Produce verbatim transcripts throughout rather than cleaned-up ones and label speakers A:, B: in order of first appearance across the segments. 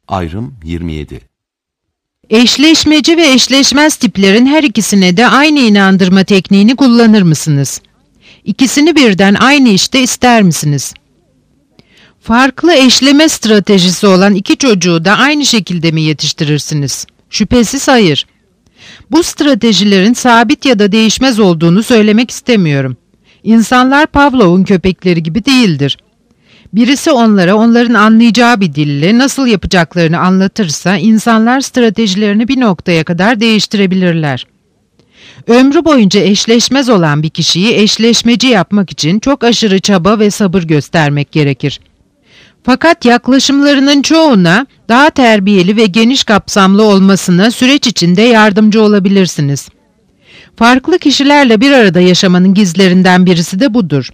A: Ayrım yirmi yedi.
B: Eşleşmeci ve eşleşmez tiplerin her ikisine de aynı inandırma tekniğini kullanır mısınız? İkisini birden aynı işte ister misiniz? Farklı eşleme stratejisi olan iki çocuğu da aynı şekilde mi yetiştirirsiniz? Şüphesiz hayır. Bu stratejilerin sabit ya da değişmez olduğunu söylemek istemiyorum. İnsanlar Pavlov'un köpekleri gibi değildir. Birisi onlara onların anlayacağı bir dille nasıl yapacaklarını anlatırsa insanlar stratejilerini bir noktaya kadar değiştirebilirler. Ömrü boyunca eşleşmez olan bir kişiyi eşleşmeci yapmak için çok aşırı çaba ve sabır göstermek gerekir. Fakat yaklaşımlarının çoğuna daha terbiyeli ve geniş kapsamlı olmasına süreç içinde yardımcı olabilirsiniz. Farklı kişilerle bir arada yaşamanın gizlerinden birisi de budur.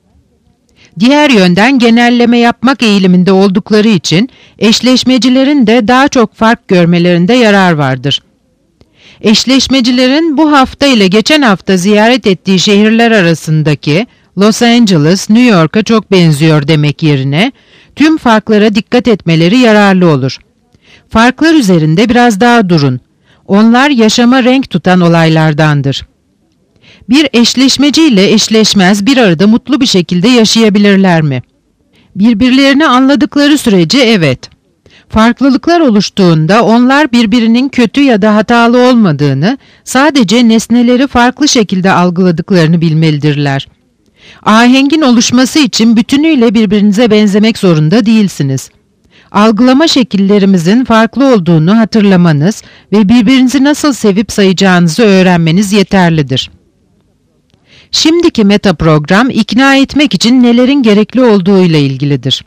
B: Diğer yönden genelleme yapmak eğiliminde oldukları için eşleşmecilerin de daha çok fark görmelerinde yarar vardır. Eşleşmecilerin bu hafta ile geçen hafta ziyaret ettiği şehirler arasındaki Los Angeles, New York'a çok benziyor demek yerine tüm farklara dikkat etmeleri yararlı olur. Farklar üzerinde biraz daha durun. Onlar yaşama renk tutan olaylardandır. Bir eşleşmeci ile eşleşmez bir arada mutlu bir şekilde yaşayabilirler mi? Birbirlerini anladıkları sürece evet. Farklılıklar oluştuğunda onlar birbirinin kötü ya da hatalı olmadığını, sadece nesneleri farklı şekilde algıladıklarını bilmelidirler. Ahengin oluşması için bütünüyle birbirinize benzemek zorunda değilsiniz. Algılama şekillerimizin farklı olduğunu hatırlamanız ve birbirinizi nasıl sevip sayacağınızı öğrenmeniz yeterlidir. Şimdiki meta program ikna etmek için nelerin gerekli olduğuyla ilgilidir.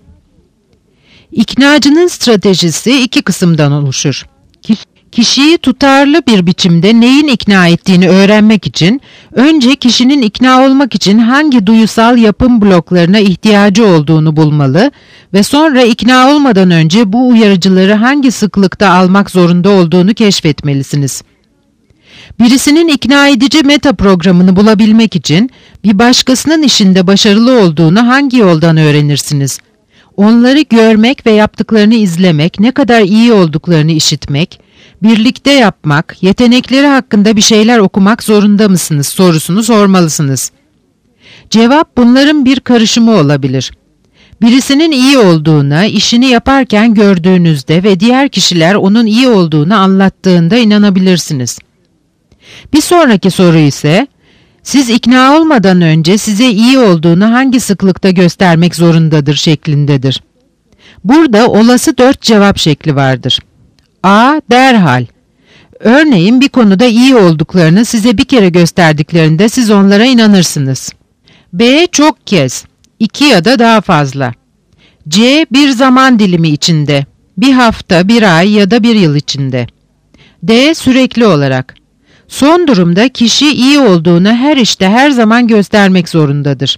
B: İknacının stratejisi iki kısımdan oluşur. Kişiyi tutarlı bir biçimde neyin ikna ettiğini öğrenmek için önce kişinin ikna olmak için hangi duyusal yapım bloklarına ihtiyacı olduğunu bulmalı ve sonra ikna olmadan önce bu uyarıcıları hangi sıklıkta almak zorunda olduğunu keşfetmelisiniz. Birisinin ikna edici meta programını bulabilmek için bir başkasının işinde başarılı olduğunu hangi yoldan öğrenirsiniz? Onları görmek ve yaptıklarını izlemek, ne kadar iyi olduklarını işitmek, birlikte yapmak, yetenekleri hakkında bir şeyler okumak zorunda mısınız sorusunu sormalısınız. Cevap bunların bir karışımı olabilir. Birisinin iyi olduğuna, işini yaparken gördüğünüzde ve diğer kişiler onun iyi olduğunu anlattığında inanabilirsiniz. Bir sonraki soru ise, siz ikna olmadan önce size iyi olduğunu hangi sıklıkta göstermek zorundadır şeklindedir. Burada olası dört cevap şekli vardır. A. Derhal. Örneğin bir konuda iyi olduklarını size bir kere gösterdiklerinde siz onlara inanırsınız. B. Çok kez. iki ya da daha fazla. C. Bir zaman dilimi içinde. Bir hafta, bir ay ya da bir yıl içinde. D. Sürekli olarak. Son durumda kişi iyi olduğunu her işte her zaman göstermek zorundadır.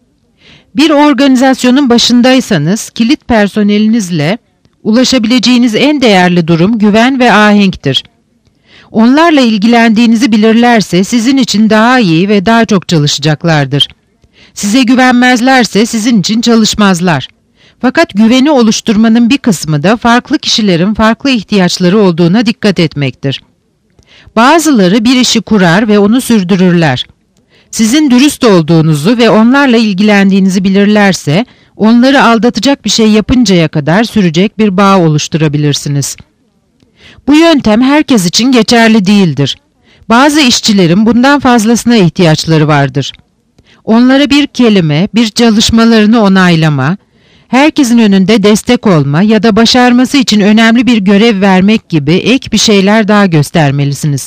B: Bir organizasyonun başındaysanız kilit personelinizle ulaşabileceğiniz en değerli durum güven ve ahenktir. Onlarla ilgilendiğinizi bilirlerse sizin için daha iyi ve daha çok çalışacaklardır. Size güvenmezlerse sizin için çalışmazlar. Fakat güveni oluşturmanın bir kısmı da farklı kişilerin farklı ihtiyaçları olduğuna dikkat etmektir. Bazıları bir işi kurar ve onu sürdürürler. Sizin dürüst olduğunuzu ve onlarla ilgilendiğinizi bilirlerse, onları aldatacak bir şey yapıncaya kadar sürecek bir bağ oluşturabilirsiniz. Bu yöntem herkes için geçerli değildir. Bazı işçilerin bundan fazlasına ihtiyaçları vardır. Onlara bir kelime, bir çalışmalarını onaylama, herkesin önünde destek olma ya da başarması için önemli bir görev vermek gibi ek bir şeyler daha göstermelisiniz.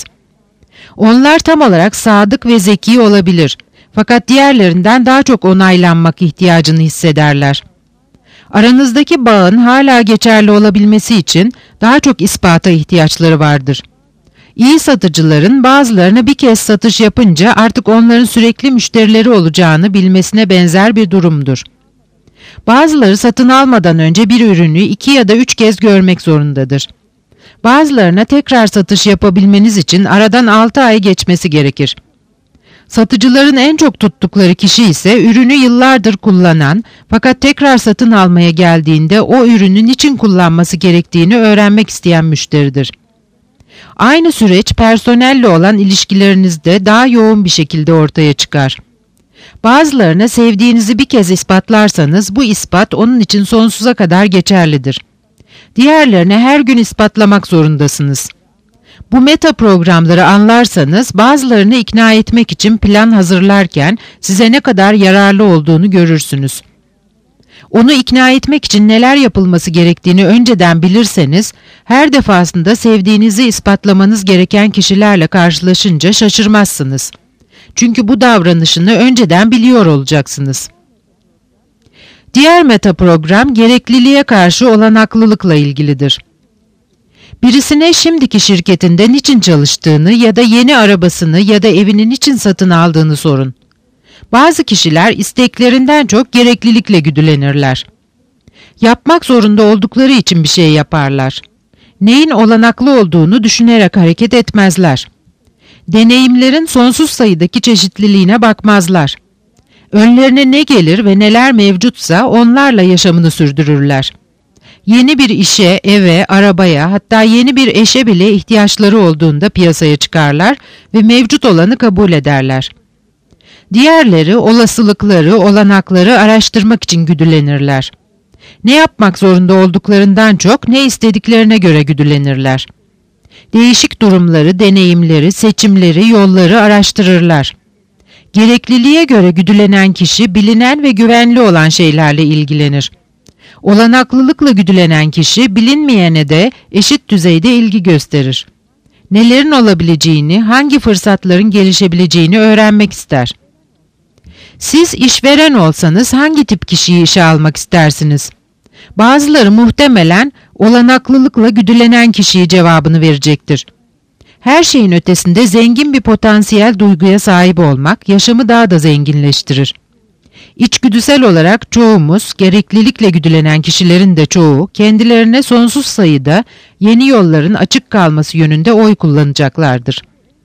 B: Onlar tam olarak sadık ve zeki olabilir. Fakat diğerlerinden daha çok onaylanmak ihtiyacını hissederler. Aranızdaki bağın hala geçerli olabilmesi için daha çok ispata ihtiyaçları vardır. İyi satıcıların bazılarına bir kez satış yapınca artık onların sürekli müşterileri olacağını bilmesine benzer bir durumdur. Bazıları satın almadan önce bir ürünü iki ya da üç kez görmek zorundadır. Bazılarına tekrar satış yapabilmeniz için aradan altı ay geçmesi gerekir. Satıcıların en çok tuttukları kişi ise ürünü yıllardır kullanan fakat tekrar satın almaya geldiğinde o ürünü niçin kullanması gerektiğini öğrenmek isteyen müşteridir. Aynı süreç personelle olan ilişkilerinizde daha yoğun bir şekilde ortaya çıkar. Bazılarına sevdiğinizi bir kez ispatlarsanız bu ispat onun için sonsuza kadar geçerlidir. Diğerlerine her gün ispatlamak zorundasınız. Bu meta programları anlarsanız bazılarını ikna etmek için plan hazırlarken size ne kadar yararlı olduğunu görürsünüz. Onu ikna etmek için neler yapılması gerektiğini önceden bilirseniz, her defasında sevdiğinizi ispatlamanız gereken kişilerle karşılaşınca şaşırmazsınız. Çünkü bu davranışını önceden biliyor olacaksınız. Diğer meta program gerekliliğe karşı olanaklılıkla ilgilidir. Birisine şimdiki şirketinde niçin çalıştığını ya da yeni arabasını ya da evini niçin satın aldığını sorun. Bazı kişiler isteklerinden çok gereklilikle güdülenirler. Yapmak zorunda oldukları için bir şey yaparlar. Neyin olanaklı olduğunu düşünerek hareket etmezler. Deneyimlerin sonsuz sayıdaki çeşitliliğine bakmazlar. Önlerine ne gelir ve neler mevcutsa onlarla yaşamını sürdürürler. Yeni bir işe, eve, arabaya, hatta yeni bir eşe bile ihtiyaçları olduğunda piyasaya çıkarlar ve mevcut olanı kabul ederler. Diğerleri olasılıkları, olanakları araştırmak için güdülenirler. Ne yapmak zorunda olduklarından çok ne istediklerine göre güdülenirler. Değişik durumları, deneyimleri, seçimleri, yolları araştırırlar. Gerekliliğe göre güdülenen kişi bilinen ve güvenli olan şeylerle ilgilenir. Olanaklılıkla güdülenen kişi bilinmeyene de eşit düzeyde ilgi gösterir. Nelerin olabileceğini, hangi fırsatların gelişebileceğini öğrenmek ister. Siz işveren olsanız hangi tip kişiyi işe almak istersiniz? Bazıları muhtemelen olanaklılıkla güdülenen kişiyi cevabını verecektir. Her şeyin ötesinde zengin bir potansiyel duyguya sahip olmak yaşamı daha da zenginleştirir. İçgüdüsel olarak çoğumuz, gereklilikle güdülenen kişilerin de çoğu, kendilerine sonsuz sayıda yeni yolların açık kalması yönünde oy kullanacaklardır.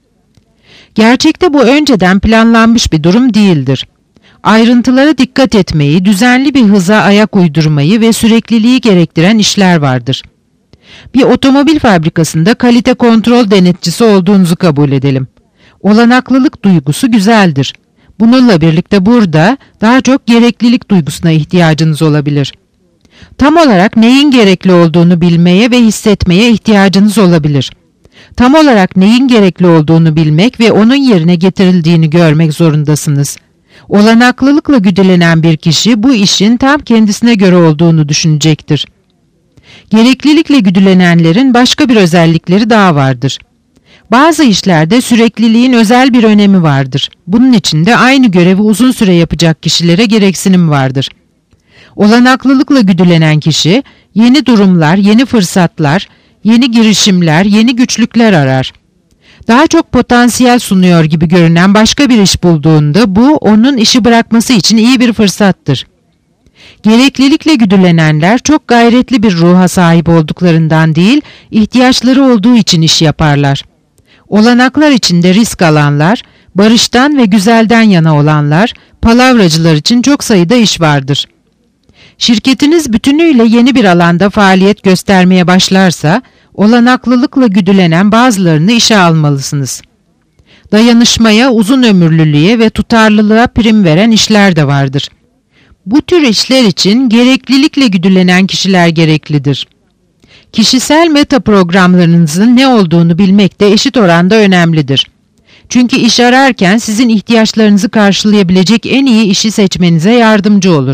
B: Gerçekte bu önceden planlanmış bir durum değildir. Ayrıntılara dikkat etmeyi, düzenli bir hıza ayak uydurmayı ve sürekliliği gerektiren işler vardır. Bir otomobil fabrikasında kalite kontrol denetçisi olduğunuzu kabul edelim. Olanaklılık duygusu güzeldir. Bununla birlikte burada daha çok gereklilik duygusuna ihtiyacınız olabilir. Tam olarak neyin gerekli olduğunu bilmeye ve hissetmeye ihtiyacınız olabilir. Tam olarak neyin gerekli olduğunu bilmek ve onun yerine getirildiğini görmek zorundasınız. Olanaklılıkla güdülenen bir kişi bu işin tam kendisine göre olduğunu düşünecektir. Gereklilikle güdülenenlerin başka bir özellikleri daha vardır. Bazı işlerde sürekliliğin özel bir önemi vardır. Bunun için de aynı görevi uzun süre yapacak kişilere gereksinim vardır. Olanaklılıkla güdülenen kişi, yeni durumlar, yeni fırsatlar, yeni girişimler, yeni güçlükler arar. Daha çok potansiyel sunuyor gibi görünen başka bir iş bulduğunda bu, onun işi bırakması için iyi bir fırsattır. Gereklilikle güdülenenler çok gayretli bir ruha sahip olduklarından değil, ihtiyaçları olduğu için iş yaparlar. Olanaklar içinde risk alanlar, barıştan ve güzelden yana olanlar, palavracılar için çok sayıda iş vardır. Şirketiniz bütünüyle yeni bir alanda faaliyet göstermeye başlarsa, olanaklılıkla güdülenen bazılarını işe almalısınız. Dayanışmaya, uzun ömürlülüğe ve tutarlılığa prim veren işler de vardır. Bu tür işler için gereklilikle güdülenen kişiler gereklidir. Kişisel meta programlarınızın ne olduğunu bilmek de eşit oranda önemlidir. Çünkü iş ararken sizin ihtiyaçlarınızı karşılayabilecek en iyi işi seçmenize yardımcı olur.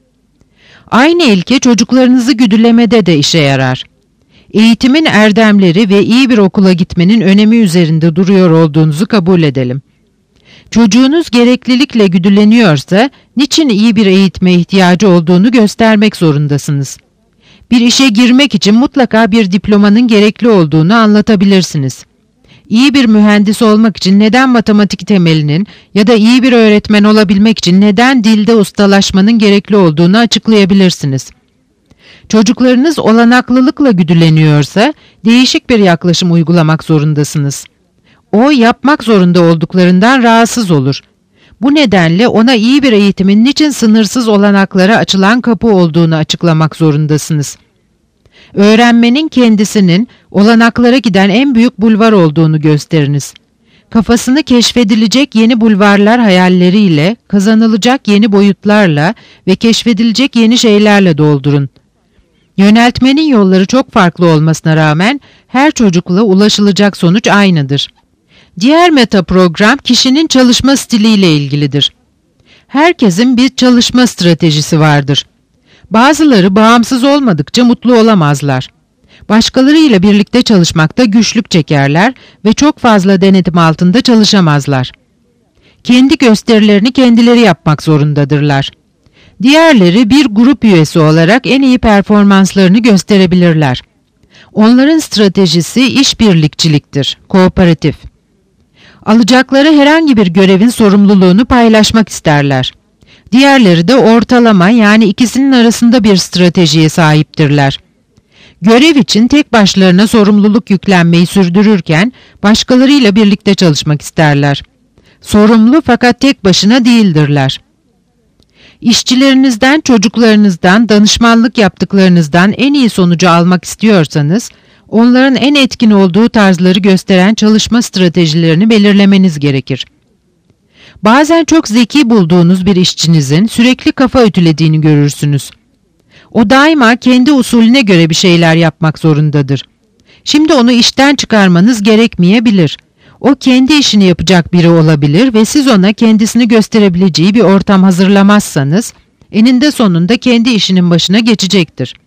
B: Aynı ilke çocuklarınızı güdülemede de işe yarar. Eğitimin erdemleri ve iyi bir okula gitmenin önemi üzerinde duruyor olduğunuzu kabul edelim. Çocuğunuz gereklilikle güdüleniyorsa, niçin iyi bir eğitime ihtiyacı olduğunu göstermek zorundasınız. Bir işe girmek için mutlaka bir diplomanın gerekli olduğunu anlatabilirsiniz. İyi bir mühendis olmak için neden matematik temelinin ya da iyi bir öğretmen olabilmek için neden dilde ustalaşmanın gerekli olduğunu açıklayabilirsiniz. Çocuklarınız olanaklılıkla güdüleniyorsa değişik bir yaklaşım uygulamak zorundasınız. O yapmak zorunda olduklarından rahatsız olur. Bu nedenle ona iyi bir eğitimin niçin sınırsız olanaklara açılan kapı olduğunu açıklamak zorundasınız. Öğrenmenin kendisinin olanaklara giden en büyük bulvar olduğunu gösteriniz. Kafasını keşfedilecek yeni bulvarlar hayalleriyle, kazanılacak yeni boyutlarla ve keşfedilecek yeni şeylerle doldurun. Yöneltmenin yolları çok farklı olmasına rağmen her çocukla ulaşılacak sonuç aynıdır. Diğer meta program kişinin çalışma stiliyle ilgilidir. Herkesin bir çalışma stratejisi vardır. Bazıları bağımsız olmadıkça mutlu olamazlar. Başkalarıyla birlikte çalışmakta güçlük çekerler ve çok fazla denetim altında çalışamazlar. Kendi gösterilerini kendileri yapmak zorundadırlar. Diğerleri bir grup üyesi olarak en iyi performanslarını gösterebilirler. Onların stratejisi işbirlikçiliktir, kooperatif. Alacakları herhangi bir görevin sorumluluğunu paylaşmak isterler. Diğerleri de ortalama, yani ikisinin arasında bir stratejiye sahiptirler. Görev için tek başlarına sorumluluk yüklenmeyi sürdürürken başkalarıyla birlikte çalışmak isterler. Sorumlu fakat tek başına değildirler. İşçilerinizden, çocuklarınızdan, danışmanlık yaptıklarınızdan en iyi sonucu almak istiyorsanız, onların en etkin olduğu tarzları gösteren çalışma stratejilerini belirlemeniz gerekir. Bazen çok zeki bulduğunuz bir işçinizin sürekli kafa ütülediğini görürsünüz. O daima kendi usulüne göre bir şeyler yapmak zorundadır. Şimdi onu işten çıkarmanız gerekmeyebilir. O kendi işini yapacak biri olabilir ve siz ona kendisini gösterebileceği bir ortam hazırlamazsanız, eninde sonunda kendi işinin başına geçecektir.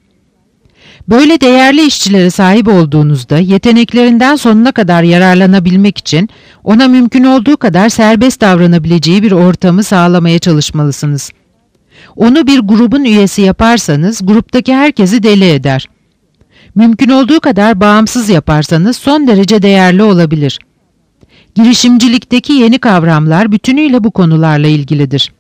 B: Böyle değerli işçilere sahip olduğunuzda yeteneklerinden sonuna kadar yararlanabilmek için ona mümkün olduğu kadar serbest davranabileceği bir ortamı sağlamaya çalışmalısınız. Onu bir grubun üyesi yaparsanız gruptaki herkesi deli eder. Mümkün olduğu kadar bağımsız yaparsanız son derece değerli olabilir. Girişimcilikteki yeni kavramlar bütünüyle bu konularla ilgilidir.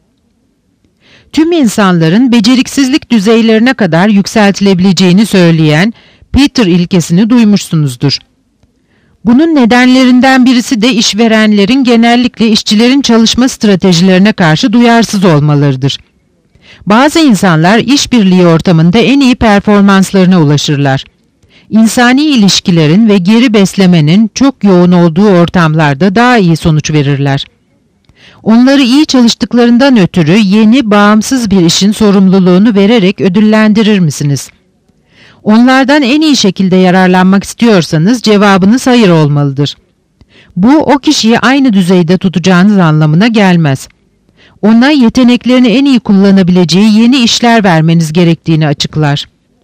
B: Tüm insanların beceriksizlik düzeylerine kadar yükseltilebileceğini söyleyen Peter ilkesini duymuşsunuzdur. Bunun nedenlerinden birisi de işverenlerin genellikle işçilerin çalışma stratejilerine karşı duyarsız olmalarıdır. Bazı insanlar işbirliği ortamında en iyi performanslarına ulaşırlar. İnsani ilişkilerin ve geri beslemenin çok yoğun olduğu ortamlarda daha iyi sonuç verirler. Onları iyi çalıştıklarından ötürü yeni, bağımsız bir işin sorumluluğunu vererek ödüllendirir misiniz? Onlardan en iyi şekilde yararlanmak istiyorsanız cevabınız hayır olmalıdır. Bu, o kişiyi aynı düzeyde tutacağınız anlamına gelmez. Ona yeteneklerini en iyi kullanabileceği yeni işler vermeniz gerektiğini açıklar.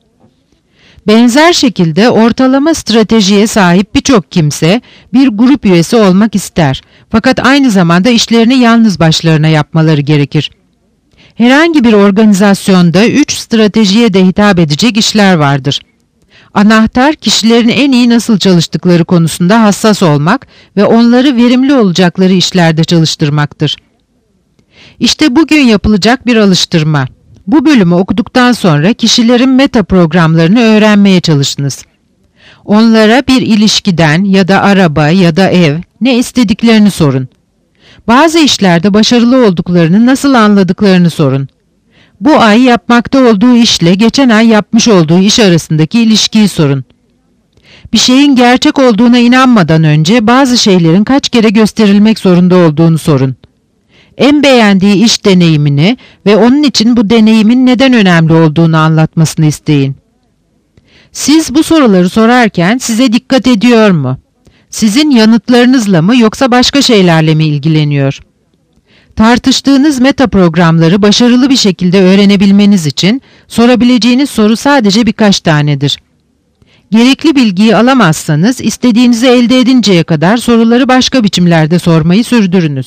B: Benzer şekilde ortalama stratejiye sahip birçok kimse bir grup üyesi olmak ister. Fakat aynı zamanda işlerini yalnız başlarına yapmaları gerekir. Herhangi bir organizasyonda üç stratejiye de hitap edecek işler vardır. Anahtar, kişilerin en iyi nasıl çalıştıkları konusunda hassas olmak ve onları verimli olacakları işlerde çalıştırmaktır. İşte bugün yapılacak bir alıştırma. Bu bölümü okuduktan sonra kişilerin meta programlarını öğrenmeye çalışınız. Onlara bir ilişkiden ya da araba ya da ev, ne istediklerini sorun. Bazı işlerde başarılı olduklarını nasıl anladıklarını sorun. Bu ay yapmakta olduğu işle geçen ay yapmış olduğu iş arasındaki ilişkiyi sorun. Bir şeyin gerçek olduğuna inanmadan önce bazı şeylerin kaç kere gösterilmek zorunda olduğunu sorun. En beğendiği iş deneyimini ve onun için bu deneyimin neden önemli olduğunu anlatmasını isteyin. Siz bu soruları sorarken size dikkat ediyor mu? Sizin yanıtlarınızla mı yoksa başka şeylerle mi ilgileniyor? Tartıştığınız meta programları başarılı bir şekilde öğrenebilmeniz için sorabileceğiniz soru sadece birkaç tanedir. Gerekli bilgiyi alamazsanız istediğinizi elde edinceye kadar soruları başka biçimlerde sormayı sürdürünüz.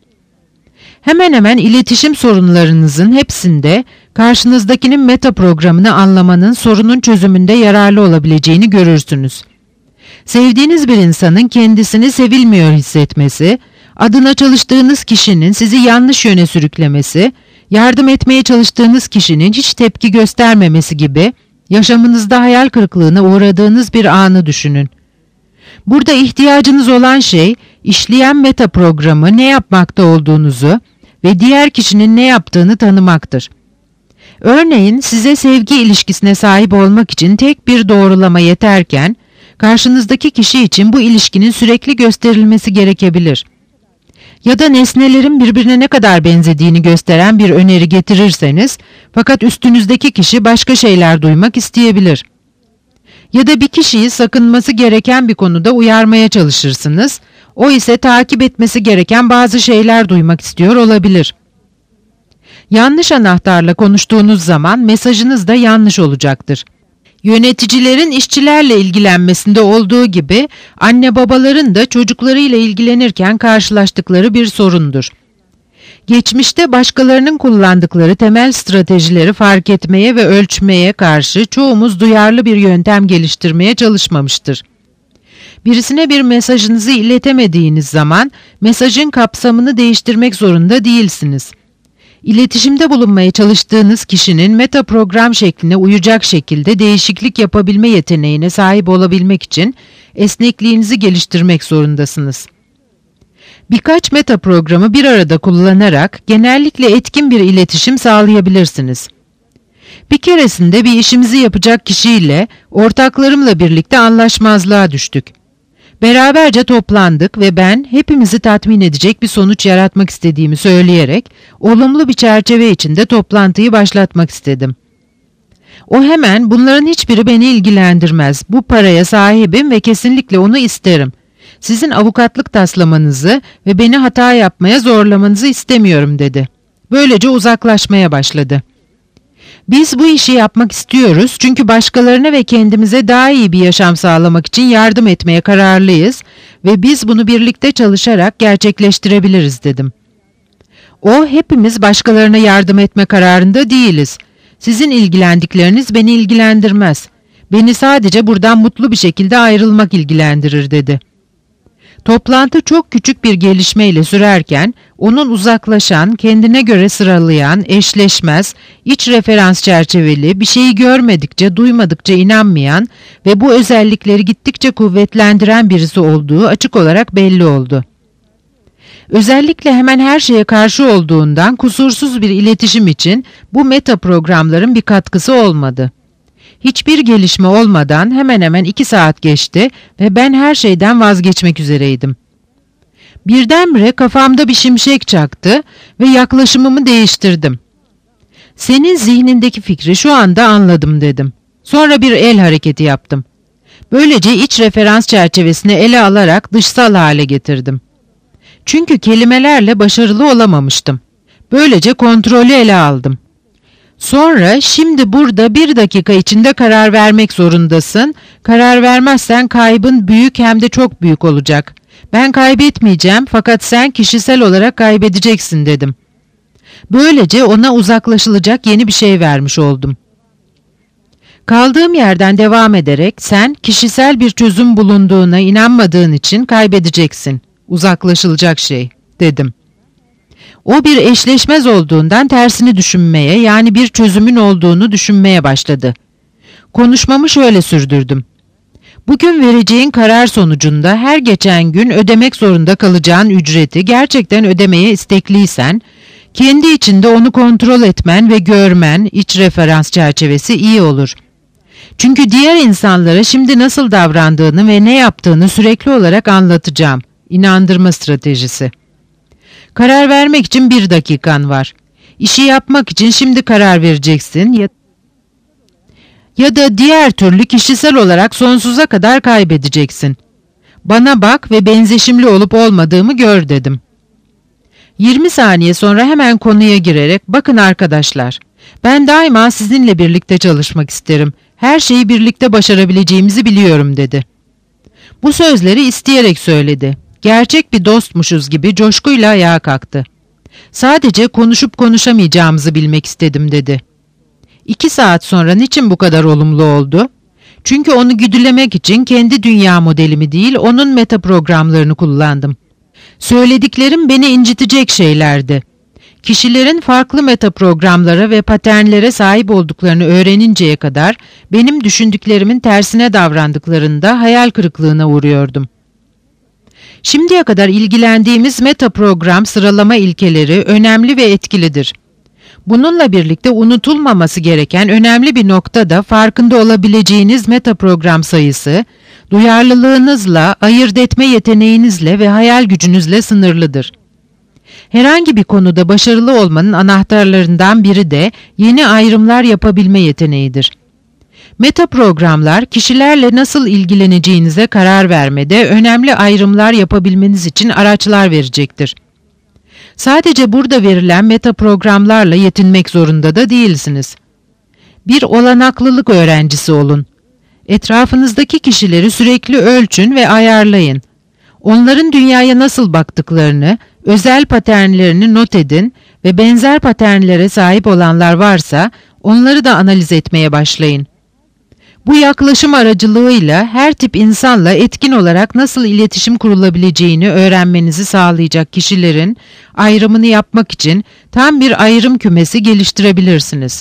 B: Hemen hemen iletişim sorunlarınızın hepsinde karşınızdakinin meta programını anlamanın sorunun çözümünde yararlı olabileceğini görürsünüz. Sevdiğiniz bir insanın kendisini sevilmiyor hissetmesi, adına çalıştığınız kişinin sizi yanlış yöne sürüklemesi, yardım etmeye çalıştığınız kişinin hiç tepki göstermemesi gibi yaşamınızda hayal kırıklığına uğradığınız bir anı düşünün. Burada ihtiyacınız olan şey, işleyen meta programı ne yapmakta olduğunuzu ve diğer kişinin ne yaptığını tanımaktır. Örneğin size sevgi ilişkisine sahip olmak için tek bir doğrulama yeterken, karşınızdaki kişi için bu ilişkinin sürekli gösterilmesi gerekebilir. Ya da nesnelerin birbirine ne kadar benzediğini gösteren bir öneri getirirseniz, fakat üstünüzdeki kişi başka şeyler duymak isteyebilir. Ya da bir kişiyi sakınması gereken bir konuda uyarmaya çalışırsınız, o ise takip etmesi gereken bazı şeyler duymak istiyor olabilir. Yanlış anahtarla konuştuğunuz zaman mesajınız da yanlış olacaktır. Yöneticilerin işçilerle ilgilenmesinde olduğu gibi anne babaların da çocuklarıyla ilgilenirken karşılaştıkları bir sorundur. Geçmişte başkalarının kullandıkları temel stratejileri fark etmeye ve ölçmeye karşı çoğumuz duyarlı bir yöntem geliştirmeye çalışmamıştır. Birisine bir mesajınızı iletemediğiniz zaman mesajın kapsamını değiştirmek zorunda değilsiniz. İletişimde bulunmaya çalıştığınız kişinin meta program şekline uyacak şekilde değişiklik yapabilme yeteneğine sahip olabilmek için esnekliğinizi geliştirmek zorundasınız. Birkaç meta programı bir arada kullanarak genellikle etkin bir iletişim sağlayabilirsiniz. Bir keresinde bir işimizi yapacak kişiyle ortaklarımla birlikte anlaşmazlığa düştük. Beraberce toplandık ve ben hepimizi tatmin edecek bir sonuç yaratmak istediğimi söyleyerek olumlu bir çerçeve içinde toplantıyı başlatmak istedim. O hemen bunların hiçbiri beni ilgilendirmez, bu paraya sahibim ve kesinlikle onu isterim. Sizin avukatlık taslamanızı ve beni hata yapmaya zorlamanızı istemiyorum dedi. Böylece uzaklaşmaya başladı. Biz bu işi yapmak istiyoruz çünkü başkalarına ve kendimize daha iyi bir yaşam sağlamak için yardım etmeye kararlıyız ve biz bunu birlikte çalışarak gerçekleştirebiliriz dedim. O, hepimiz başkalarına yardım etme kararında değiliz. Sizin ilgilendikleriniz beni ilgilendirmez. Beni sadece buradan mutlu bir şekilde ayrılmak ilgilendirir dedi. Toplantı çok küçük bir gelişmeyle sürerken, onun uzaklaşan, kendine göre sıralayan, eşleşmez, iç referans çerçeveli, bir şeyi görmedikçe, duymadıkça inanmayan ve bu özellikleri gittikçe kuvvetlendiren birisi olduğu açık olarak belli oldu. Özellikle hemen her şeye karşı olduğundan kusursuz bir iletişim için bu meta programların bir katkısı olmadı. Hiçbir gelişme olmadan hemen hemen iki saat geçti ve ben her şeyden vazgeçmek üzereydim. Birdenbire kafamda bir şimşek çaktı ve yaklaşımımı değiştirdim. Senin zihnindeki fikri şu anda anladım dedim. Sonra bir el hareketi yaptım. Böylece iç referans çerçevesini ele alarak dışsal hale getirdim. Çünkü kelimelerle başarılı olamamıştım. Böylece kontrolü ele aldım. Sonra şimdi burada bir dakika içinde karar vermek zorundasın. Karar vermezsen kaybın büyük hem de çok büyük olacak. Ben kaybetmeyeceğim fakat sen kişisel olarak kaybedeceksin dedim. Böylece ona uzaklaşılacak yeni bir şey vermiş oldum. Kaldığım yerden devam ederek sen kişisel bir çözüm bulunduğuna inanmadığın için kaybedeceksin. Uzaklaşılacak şey dedim. O bir eşleşmez olduğundan tersini düşünmeye, yani bir çözümün olduğunu düşünmeye başladı. Konuşmamı şöyle sürdürdüm. Bugün vereceğin karar sonucunda her geçen gün ödemek zorunda kalacağın ücreti gerçekten ödemeye istekliysen, kendi içinde onu kontrol etmen ve görmen, iç referans çerçevesi iyi olur. Çünkü diğer insanlara şimdi nasıl davrandığını ve ne yaptığını sürekli olarak anlatacağım. İnandırma stratejisi. Karar vermek için bir dakikan var. İşi yapmak için şimdi karar vereceksin ya, ya da diğer türlü kişisel olarak sonsuza kadar kaybedeceksin. Bana bak ve benzeşimli olup olmadığımı gör dedim. yirmi saniye sonra hemen konuya girerek, bakın arkadaşlar, ben daima sizinle birlikte çalışmak isterim. Her şeyi birlikte başarabileceğimizi biliyorum dedi. Bu sözleri isteyerek söyledi. Gerçek bir dostmuşuz gibi coşkuyla ayağa kalktı. Sadece konuşup konuşamayacağımızı bilmek istedim dedi. İki saat sonra niçin bu kadar olumlu oldu? Çünkü onu güdülemek için kendi dünya modelimi değil, onun meta programlarını kullandım. Söylediklerim beni incitecek şeylerdi. Kişilerin farklı meta programlara ve paternlere sahip olduklarını öğreninceye kadar benim düşündüklerimin tersine davrandıklarında hayal kırıklığına uğruyordum. Şimdiye kadar ilgilendiğimiz meta program sıralama ilkeleri önemli ve etkilidir. Bununla birlikte unutulmaması gereken önemli bir nokta da farkında olabileceğiniz meta program sayısı, duyarlılığınızla, ayırt etme yeteneğinizle ve hayal gücünüzle sınırlıdır. Herhangi bir konuda başarılı olmanın anahtarlarından biri de yeni ayrımlar yapabilme yeteneğidir. Meta programlar, kişilerle nasıl ilgileneceğinize karar vermede önemli ayrımlar yapabilmeniz için araçlar verecektir. Sadece burada verilen meta programlarla yetinmek zorunda da değilsiniz. Bir olanaklılık öğrencisi olun. Etrafınızdaki kişileri sürekli ölçün ve ayarlayın. Onların dünyaya nasıl baktıklarını, özel paternlerini not edin ve benzer paternlere sahip olanlar varsa onları da analiz etmeye başlayın. Bu yaklaşım aracılığıyla her tip insanla etkin olarak nasıl iletişim kurulabileceğini öğrenmenizi sağlayacak kişilerin ayrımını yapmak için tam bir ayrım kümesi geliştirebilirsiniz.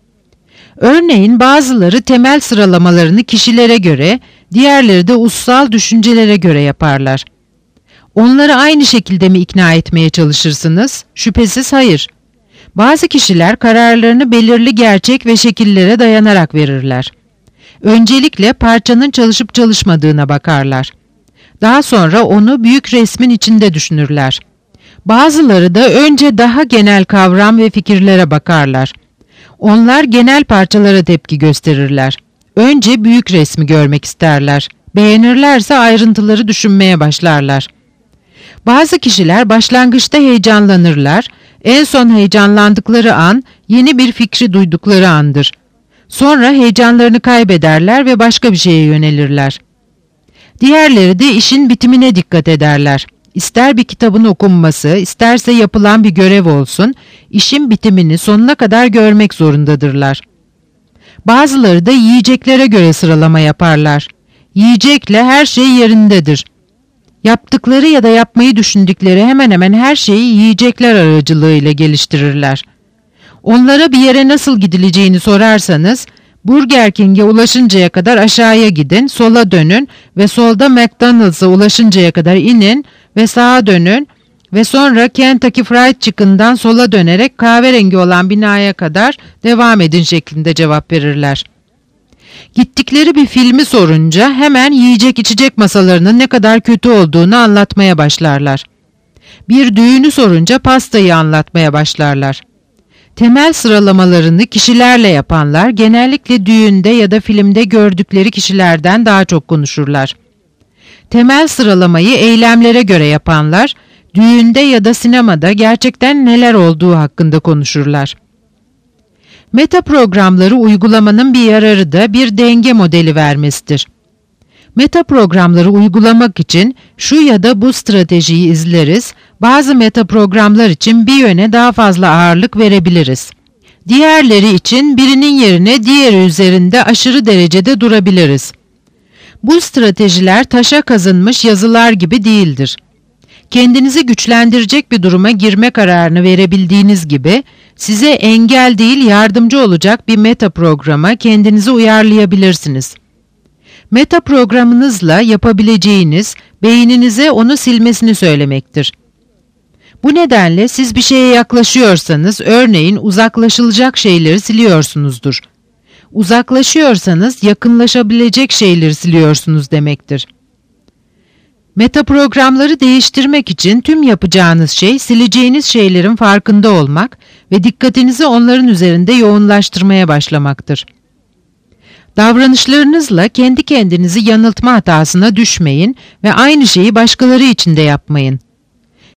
B: Örneğin bazıları temel sıralamalarını kişilere göre, diğerleri de ussal düşüncelere göre yaparlar. Onları aynı şekilde mi ikna etmeye çalışırsınız? Şüphesiz hayır. Bazı kişiler kararlarını belirli gerçek ve şekillere dayanarak verirler. Öncelikle parçanın çalışıp çalışmadığına bakarlar. Daha sonra onu büyük resmin içinde düşünürler. Bazıları da önce daha genel kavram ve fikirlere bakarlar. Onlar genel parçalara tepki gösterirler. Önce büyük resmi görmek isterler. Beğenirlerse ayrıntıları düşünmeye başlarlar. Bazı kişiler başlangıçta heyecanlanırlar, en son heyecanlandıkları an yeni bir fikri duydukları andır. Sonra heyecanlarını kaybederler ve başka bir şeye yönelirler. Diğerleri de işin bitimine dikkat ederler. İster bir kitabın okunması, isterse yapılan bir görev olsun, işin bitimini sonuna kadar görmek zorundadırlar. Bazıları da yiyeceklere göre sıralama yaparlar. Yiyecekle her şey yerindedir. Yaptıkları ya da yapmayı düşündükleri hemen hemen her şeyi yiyecekler aracılığıyla geliştirirler. Onlara bir yere nasıl gidileceğini sorarsanız, Burger King'e ulaşıncaya kadar aşağıya gidin, sola dönün ve solda McDonald's'a ulaşıncaya kadar inin ve sağa dönün ve sonra Kentucky Fried Chicken'dan sola dönerek kahverengi olan binaya kadar devam edin şeklinde cevap verirler. Gittikleri bir filmi sorunca hemen yiyecek içecek masalarının ne kadar kötü olduğunu anlatmaya başlarlar. Bir düğünü sorunca pastayı anlatmaya başlarlar. Temel sıralamalarını kişilerle yapanlar genellikle düğünde ya da filmde gördükleri kişilerden daha çok konuşurlar. Temel sıralamayı eylemlere göre yapanlar, düğünde ya da sinemada gerçekten neler olduğu hakkında konuşurlar. Meta programları uygulamanın bir yararı da bir denge modeli vermesidir. Meta programları uygulamak için şu ya da bu stratejiyi izleriz, bazı meta programlar için bir yöne daha fazla ağırlık verebiliriz. Diğerleri için birinin yerine diğeri üzerinde aşırı derecede durabiliriz. Bu stratejiler taşa kazınmış yazılar gibi değildir. Kendinizi güçlendirecek bir duruma girme kararını verebildiğiniz gibi, size engel değil yardımcı olacak bir meta programa kendinizi uyarlayabilirsiniz. Meta programınızla yapabileceğiniz, beyninize onu silmesini söylemektir. Bu nedenle siz bir şeye yaklaşıyorsanız, örneğin uzaklaşılacak şeyleri siliyorsunuzdur. Uzaklaşıyorsanız yakınlaşabilecek şeyleri siliyorsunuz demektir. Meta programları değiştirmek için tüm yapacağınız şey sileceğiniz şeylerin farkında olmak ve dikkatinizi onların üzerinde yoğunlaştırmaya başlamaktır. Davranışlarınızla kendi kendinizi yanıltma hatasına düşmeyin ve aynı şeyi başkaları için de yapmayın.